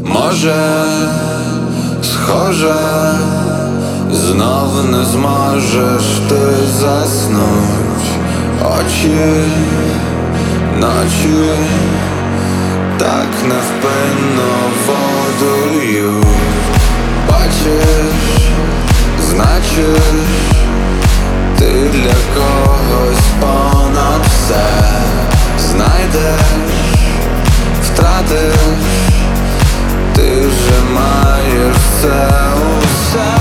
Може, схоже, знов не зможеш ти заснуть. Очі, ночі так невпинно воду льють. Бачиш, значить, ти для когось понад все знайдеш, втратиш, ти вже маєш це усе.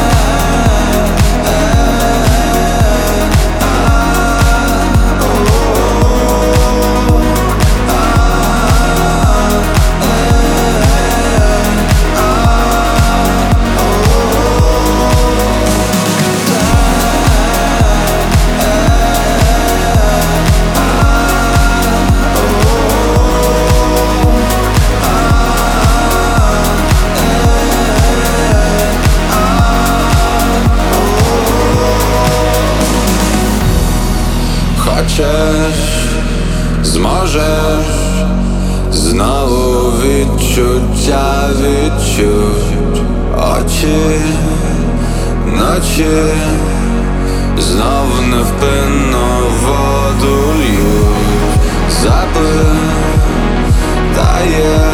Хочеш, зможеш знову відчуття відчуть. Очі, ночі знов невпинно воду льють. Запитає